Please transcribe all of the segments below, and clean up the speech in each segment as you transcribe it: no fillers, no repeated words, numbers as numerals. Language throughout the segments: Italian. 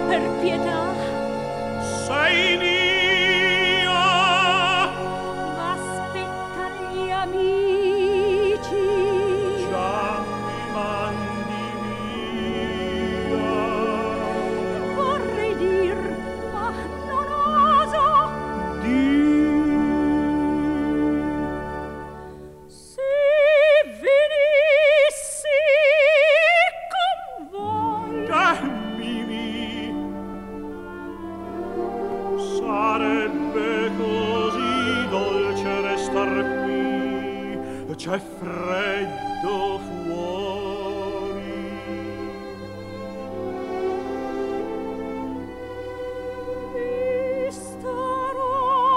per pietà. Sei mia. M'aspettano gli amici. Già mi mandi via. Vorrei dir, ma non oso. Se venissi con voi. Mimì, sarebbe così dolce restar qui, c'è freddo fuori. Vi starò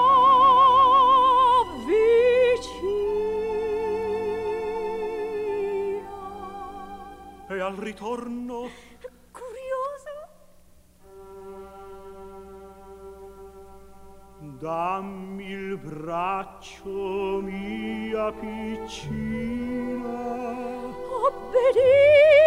vicina. E al ritorno Curioso? dammi il braccio, mia piccina. Obbedì.